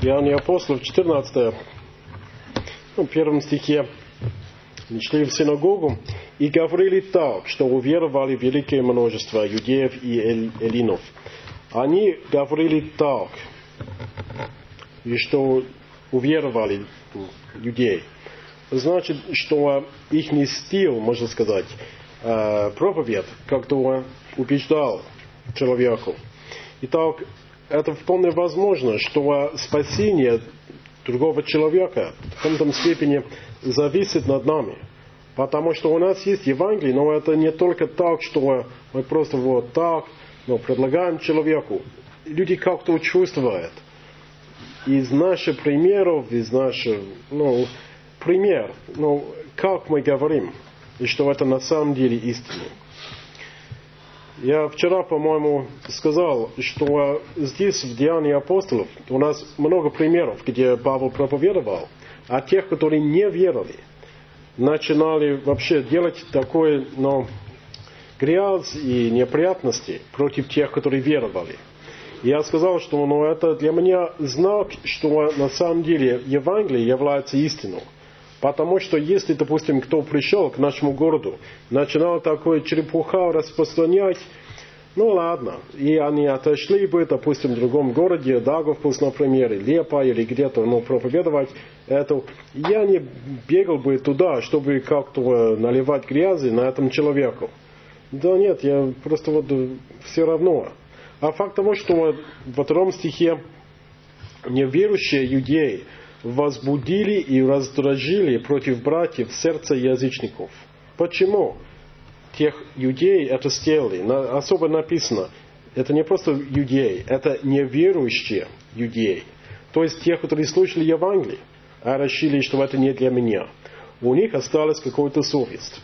Деяния апостолов, 14, в первом стихе. Они шли в синагогу и говорили так, что уверовали великое множество иудеев и эллинов. Они говорили так, и что уверовали людей. Значит, что их стиль, можно сказать, проповедь, как-то убеждал человеку. Итак, это вполне возможно, что спасение другого человека в каком-то степени зависит над нами. Потому что у нас есть Евангелие, но это не только так, что мы просто вот так предлагаем человеку. Люди как-то чувствуют. Из наших примеров, пример, как мы говорим, и что это на самом деле истина. Я вчера, по-моему, сказал, что здесь, в Деянии апостолов, у нас много примеров, где Павел проповедовал, а тех, которые не верили, начинали вообще делать такое, грязь и неприятности против тех, которые веровали. Я сказал, что это для меня знак, что на самом деле Евангелие является истиной. Потому что если, допустим, кто пришел к нашему городу, начинал такое черепуха распространять, ладно, и они отошли бы, допустим, в другом городе, Даугавпилс, например, или Лепа, или где-то, проповедовать это. Я не бегал бы туда, чтобы как-то наливать грязи на этом человеку. Да нет, я просто все равно. А факт того, что во втором стихе неверующие иудеи возбудили и раздражили против братьев сердца язычников. Почему тех иудеи это сделали? Особо написано, это не просто иудеи, это неверующие иудеи. То есть тех, которые слушали Евангелие, а решили, что это не для меня. У них осталась какая-то совесть.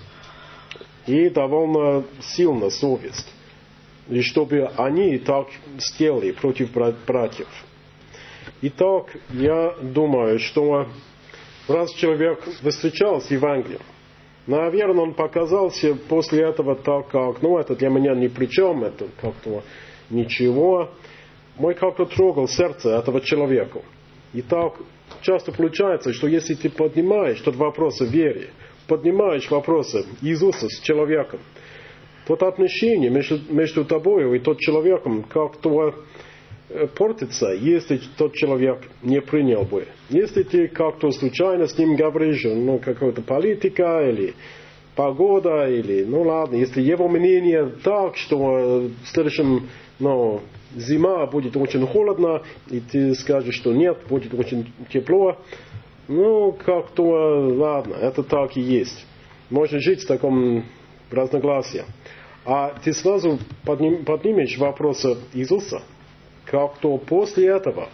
И довольно сильная совесть. И чтобы они так сделали против братьев. Итак, я думаю, что раз человек встречал с Евангелием, наверное, он показался после этого так, как, это для меня ни при чем, это как-то ничего. Мой как-то трогал сердце этого человека. И так часто получается, что если ты поднимаешь тот вопрос о вере, поднимаешь вопросы Иисуса с человеком, то отношение между тобой и тот человеком как-то портится, если тот человек не принял бы. Если ты как-то случайно с ним говоришь, какая-то политика или погода, или, ладно, если его мнение так, что в следующем, зима будет очень холодно, и ты скажешь, что нет, будет очень тепло, как-то, ладно, это так и есть. Можно жить в таком разногласии. А ты сразу поднимешь вопрос Иисуса, как-то после этого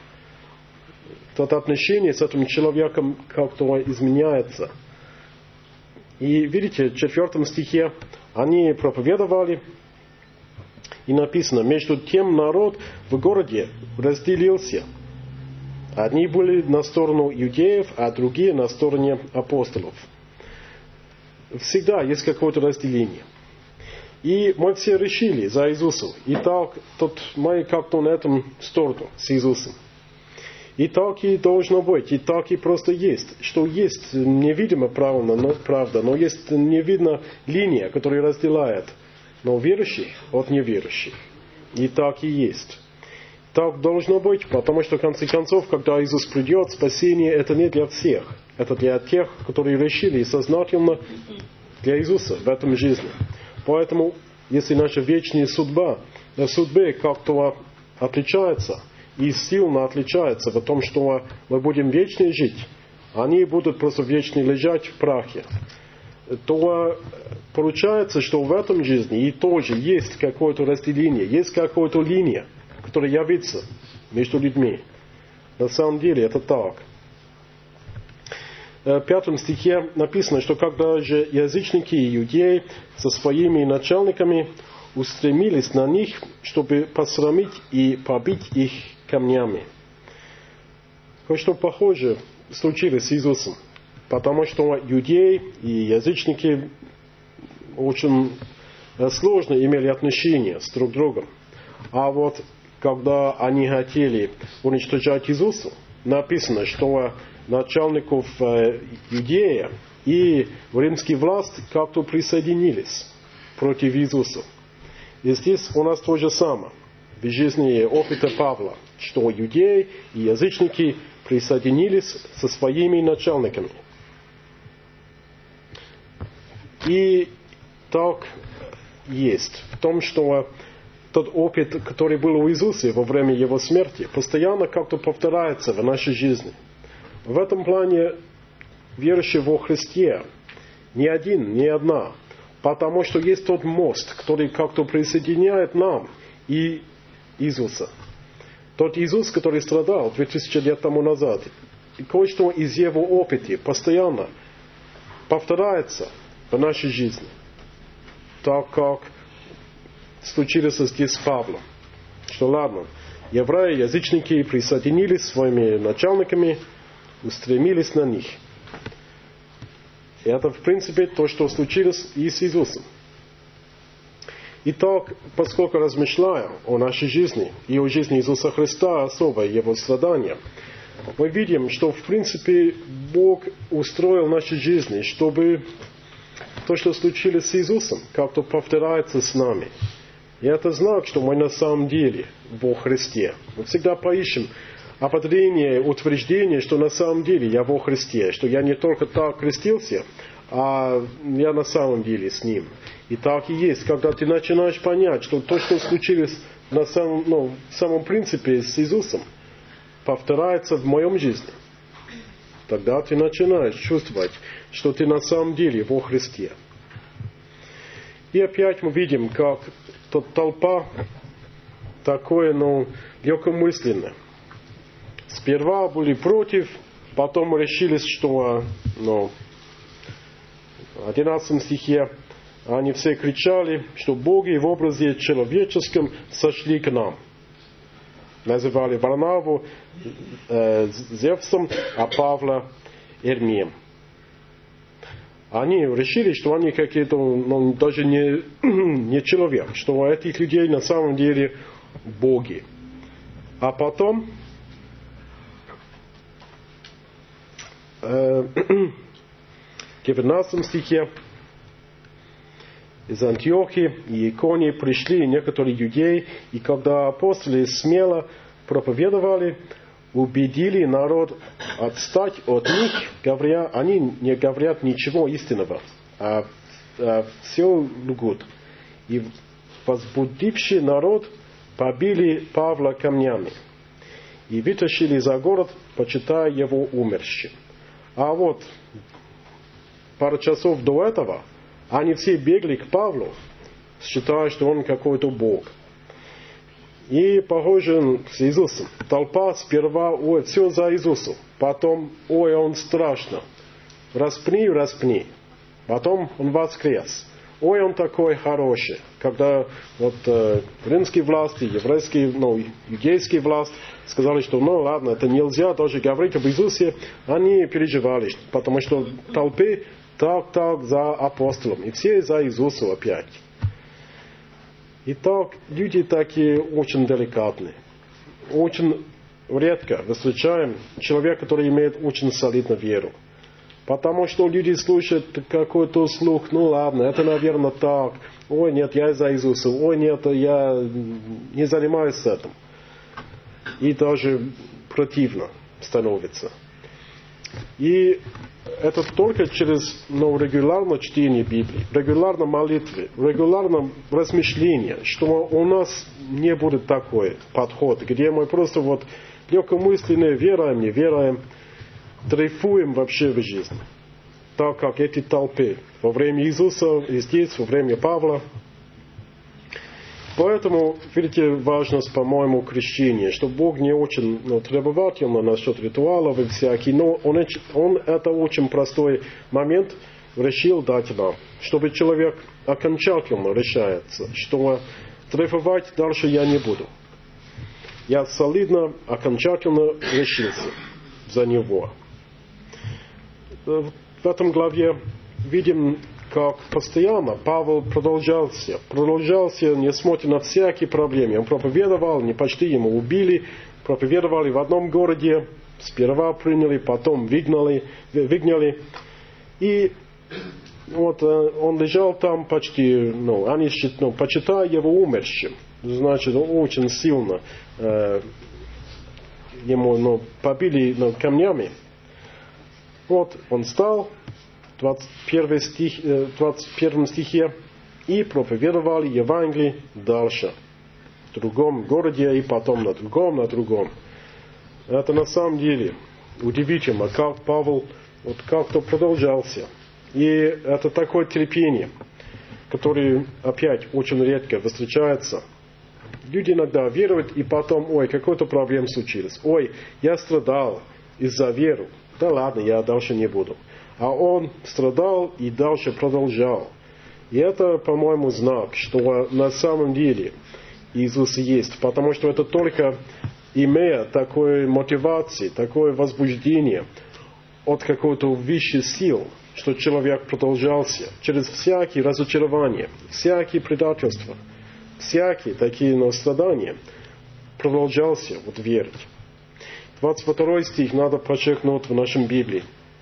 это отношение с этим человеком как-то изменяется. И видите, в 4 стихе они проповедовали, и написано, между тем народ в городе разделился. Одни были на сторону иудеев, а другие на стороне апостолов. Всегда есть какое-то разделение. И мы все решили за Иисуса. И так, мы как-то на этом сторону с Иисусом. И так и должно быть. И так и просто есть. Что есть невидимо правда, но есть невидна линия, которая разделяет верующих от неверующих. И так и есть. Так должно быть, потому что в конце концов, когда Иисус придет, спасение это не для всех. Это для тех, которые решили сознательно для Иисуса в этом жизни. Поэтому, если наша вечная судьбы как-то отличается, и сильно отличается в том, что мы будем вечно жить, они будут просто вечно лежать в прахе, то получается, что в этом жизни и тоже есть какое-то разделение, есть какая-то линия, которая явится между людьми. На самом деле это так. В 5 стихе написано, что когда же язычники и иудеи со своими начальниками устремились на них, чтобы посрамить и побить их камнями. Кое-что похожее случилось с Иисусом, потому что иудеи и язычники очень сложно имели отношения с друг другом. А вот когда они хотели уничтожать Иисуса, написано, что начальников Иудея и римские власти как-то присоединились против Иисуса. И здесь у нас то же самое. В жизни опыта Павла, что иудеи и язычники присоединились со своими начальниками. И так есть в том, что тот опыт, который был у Иисуса во время Его смерти, постоянно как-то повторяется в нашей жизни. В этом плане верующие во Христе не один, не одна, потому что есть тот мост, который как-то присоединяет нам и Иисуса. Тот Иисус, который страдал 2000 лет тому назад, и кое-что из Его опыта постоянно повторяется в нашей жизни. Так как случилось здесь с Павлом. Что ладно, евреи, язычники присоединились своими начальниками, устремились на них. И это, в принципе, то, что случилось и с Иисусом. Итак, поскольку размышляем о нашей жизни и о жизни Иисуса Христа, особо Его страдания, мы видим, что, в принципе, Бог устроил наши жизни, чтобы то, что случилось с Иисусом, как-то повторяется с нами. И это знак, что мы на самом деле во Христе. Мы всегда поищем определение, утверждение, что на самом деле я во Христе, что я не только так крестился, а я на самом деле с Ним. И так и есть, когда ты начинаешь понять, что то, что случилось в самом принципе с Иисусом, повторяется в моем жизни. Тогда ты начинаешь чувствовать, что ты на самом деле во Христе. И опять мы видим, как толпа такое, легкомысленное. Сперва были против, потом решились, что, в 11 стихе они все кричали, что боги в образе человеческом сошли к нам. Называли Варнаву Зевсом, а Павла Эрмием. Они решили, что они какие-то, даже не человек, что у этих людей на самом деле боги. А потом в 19 стихе из Антиохии и Иконии пришли некоторые иудеи, и когда апостолы смело проповедовали, убедили народ отстать от них, говоря, они не говорят ничего истинного, а все лгут. И возбудивший народ побили Павла камнями и вытащили за город, почитая его умершим. А вот пару часов до этого они все бегли к Павлу, считая, что он какой-то бог. И похоже с Иисусом. Толпа сперва, все за Иисусом. Потом, он страшно. Распни. Потом он воскрес. Он такой хороший. Когда римские власти, еврейские, иудейские власти сказали, что ладно, это нельзя даже говорить об Иисусе, они переживали, потому что толпы так за апостолом. И все за Иисусом опять. Итак, люди такие очень деликатные. Очень редко встречаем человека, который имеет очень солидную веру. Потому что люди слушают какой-то слух, ладно, это, наверное, так. Нет, я за Иисуса. Нет, я не занимаюсь этим. И даже противно становится. И это только через регулярное чтение Библии, регулярно молитвы, регулярно размышление, что у нас не будет такой подход, где мы просто легкомысленно веруем, не веруем, дрейфуем вообще в жизни. Так как эти толпы во время Иисуса и здесь, во время Павла. Поэтому, видите, важность, по-моему, крещения, что Бог не очень требовательно насчет ритуалов и всяких, но Он это очень простой момент решил дать нам, чтобы человек окончательно решается, что дрейфовать дальше я не буду. Я солидно, окончательно решился за него. В этом главе видим, как постоянно Павел продолжался, несмотря на всякие проблемы. Он проповедовал, не почти ему убили, проповедовали в одном городе, Сперва приняли, потом выгнали. И вот он лежал там почти, они почитая его умершим. Значит, он очень сильно ему побили камнями. Вот он встал, в 21 стихе, и проповедовали Евангелие дальше. В другом городе, и потом на другом. Это на самом деле удивительно, как Павел, вот как-то продолжался. И это такое терпение, которое опять очень редко встречается. Люди иногда веруют, и потом, какой-то проблема случилась. Я страдал из-за веры. Да ладно, я дальше не буду. А он страдал и дальше продолжал. И это, по-моему, знак, что на самом деле Иисус есть. Потому что это только имея такой мотивации, такое возбуждение от какой-то высшей силы, что человек продолжался через всякие разочарования, всякие предательства, всякие такие страдания, продолжался верить. 22 стих надо подчеркнуть в нашем Библии,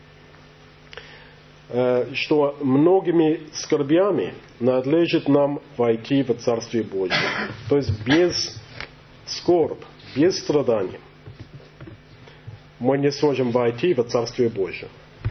что многими скорбями надлежит нам войти в Царствие Божие. То есть без скорбь, без страданий мы не сможем войти в Царствие Божие.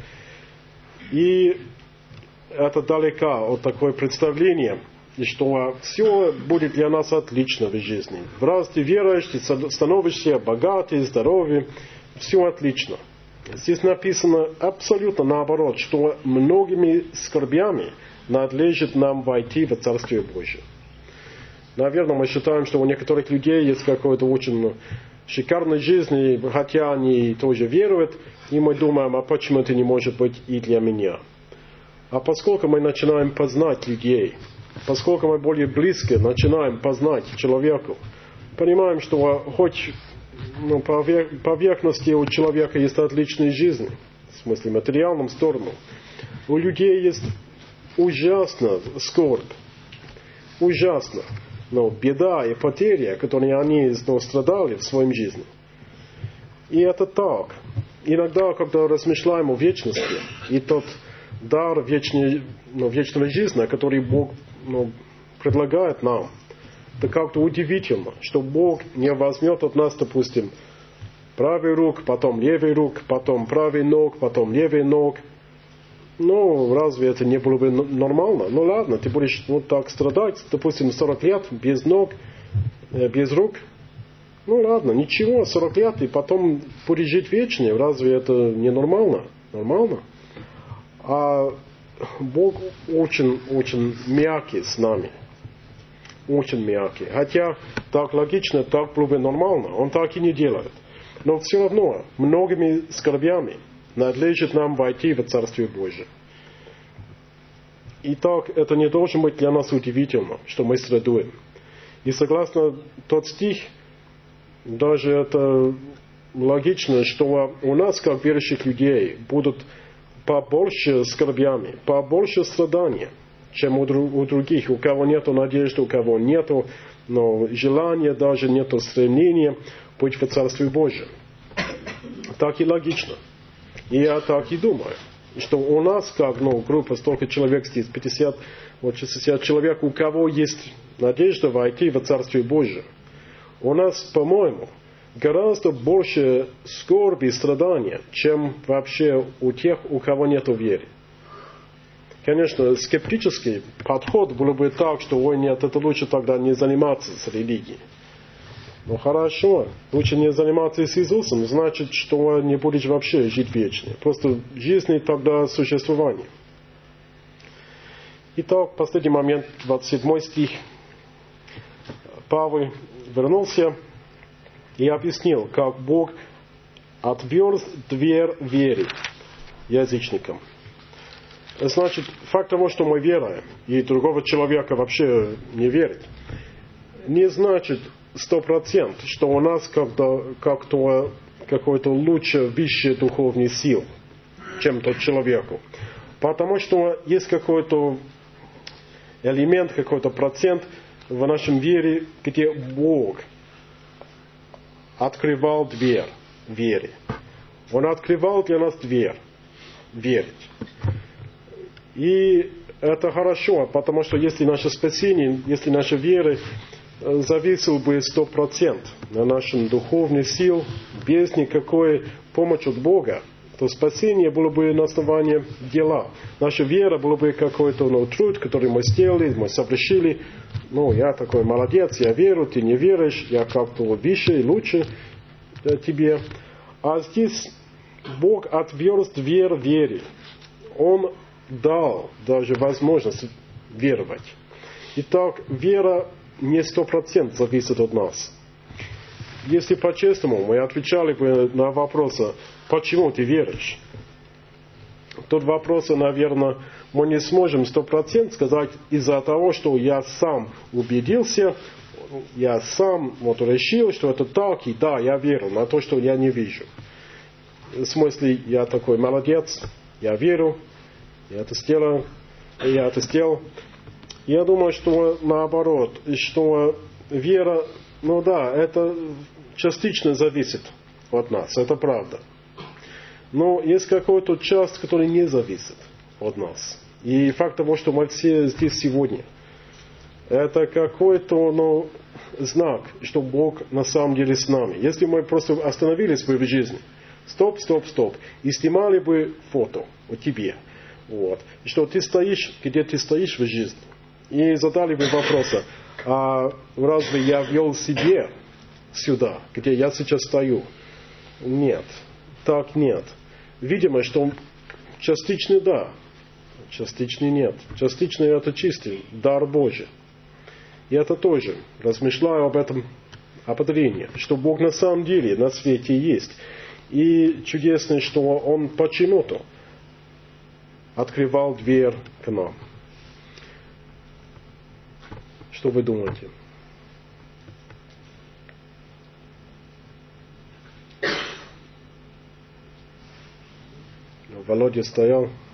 И это далеко от такое представление, что все будет для нас отлично в жизни. Раз ты веруешь, ты становишься богатый, здоровый, все отлично. Здесь написано абсолютно наоборот, что многими скорбями надлежит нам войти в Царствие Божие. Наверное, мы считаем, что у некоторых людей есть какая-то очень шикарная жизнь, хотя они тоже веруют, и мы думаем, а почему это не может быть и для меня? А поскольку мы начинаем познать людей, поскольку мы более близко начинаем познать человека, понимаем, что хоть по поверхности у человека есть отличная жизнь, в смысле материальном сторону, у людей есть ужасно скорбь, ужасно, беда и потеря, которые они страдали в своей жизни. И это так. Иногда, когда размышляем о вечности, и тот дар вечной жизни, который Бог предлагает нам, это как-то удивительно, что Бог не возьмет от нас, допустим, правый рук, потом левый рук, потом правый ног, потом левый ног. Разве это не было бы нормально? Ладно, ты будешь вот так страдать, допустим, 40 лет без ног, без рук. Ладно, ничего, 40 лет, и потом будешь жить вечно. Разве это не нормально? Нормально. А Бог очень мягкий с нами. Очень мягкий. Хотя так логично, так было бы нормально. Он так и не делает. Но все равно, многими скорбями надлежит нам войти в Царствие Божие. Итак, это не должно быть для нас удивительно, что мы страдуем. И согласно тот стих, даже это логично, что у нас, как верующих людей, будут побольше скорбями, побольше страданий, чем у других, у кого нет надежды, у кого нет желания, даже нет стремления быть в Царстве Божьем. Так и логично. И я так и думаю, что у нас, как группа, столько человек здесь, 50, 60 человек, у кого есть надежда войти в Царствие Божие, у нас, по-моему, гораздо больше скорби и страдания, чем вообще у тех, у кого нет веры. Конечно, скептический подход был бы так, что нет, это лучше тогда не заниматься с религией. Хорошо, лучше не заниматься с Иисусом, значит, что не будешь вообще жить вечно. Просто жизнь тогда существование. Итак, последний момент, 27 стих. Павел вернулся и объяснил, как Бог отверз дверь веры язычникам. Значит, факт того, что мы веруем, и другого человека вообще не верит, не значит 100%, что у нас как-то какой-то лучше, высший духовный сил, чем тот человеку. Потому что есть какой-то элемент, какой-то процент в нашем вере, где Бог открывал дверь вере. Он открывал для нас дверь. Верить. И это хорошо, потому что если наше спасение, если наша вера зависела бы 100% на нашем духовных сил, без никакой помощи от Бога, то спасение было бы на основании дела. Наша вера была бы какой-то труд, который мы сделали, мы совершили. Я такой молодец, я верю, ты не веришь, я как-то выше и лучше тебе. А здесь Бог отверз дверь вере. Он дал даже возможность веровать. Итак, вера не 100% зависит от нас. Если по-честному мы отвечали бы на вопросы, почему ты веришь? Тот вопрос, наверное, мы не сможем 100% сказать из-за того, что я сам убедился, я сам решил, что это так, и да, я верю на то, что я не вижу. В смысле, я такой молодец, я верю, я это сделал. Я думаю, что наоборот, что вера, это частично зависит от нас, это правда. Но есть какой-то часть, которая не зависит от нас. И факт того, что мы все здесь сегодня, это какой-то знак, что Бог на самом деле с нами. Если мы просто остановились бы в жизни, стоп, и снимали бы фото о тебе, что ты стоишь, где ты стоишь в жизни, и задали бы вопросы, а разве я вел себе сюда, где я сейчас стою? Нет, так нет. Видимо, что частично да, частично нет. Частично это чистый дар Божий. И это тоже, размышляю об этом определении, что Бог на самом деле на свете есть. И чудесно, что Он почему-то открывал дверь к нам. Что вы думаете? Володя стоял.